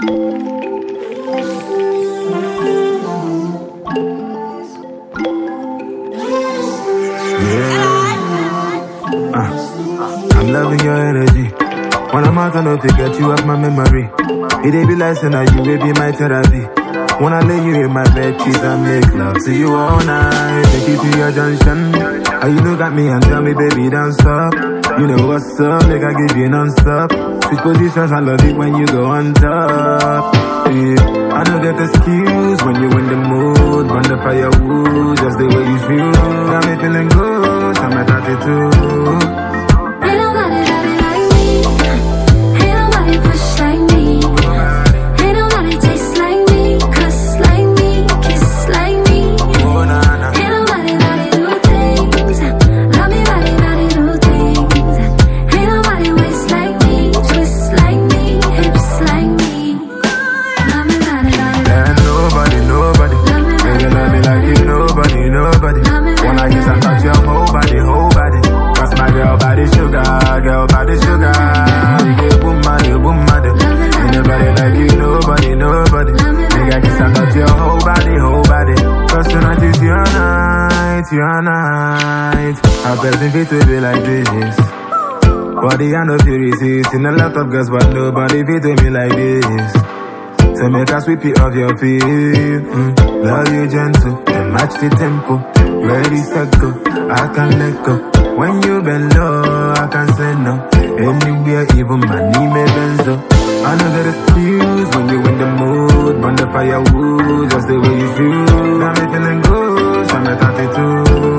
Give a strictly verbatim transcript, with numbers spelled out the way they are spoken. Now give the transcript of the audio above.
I'm loving your energy. When I'm out, I know to get you off my memory. It ain't be like saying you will be my therapy. When I lay you in my bed, cheese and make love to you all night. Take you to your junction. How you look at me and tell me, baby, don't stop. You know what's up, make I give you non-stop. Switch positions, I love it when you go on top. Yeah. I don't get excuse when you in the mood. Burn the firewood, just the way you feel. Got me feeling good, I'm at thirty-two. Girl, body sugar, you get boom body, boom body. Ain't nobody like you, nobody, nobody. Nigga, guess I got your whole body, whole body. Cause tonight is your night, your night. How person fit to be like this? Body I know you resist. Seen a lot of girls, but nobody fit to me like this. So make a sweep it off your feet. Mm. Love you gentle, and match the tempo. Ready, set, go, I can let go. When you bend low, I can say no. Anywhere, even my knee may bend so. I know that excuse when you in the mood. Burn the firewood, just the way you feel. Got me feeling good, I'm at thirty-two.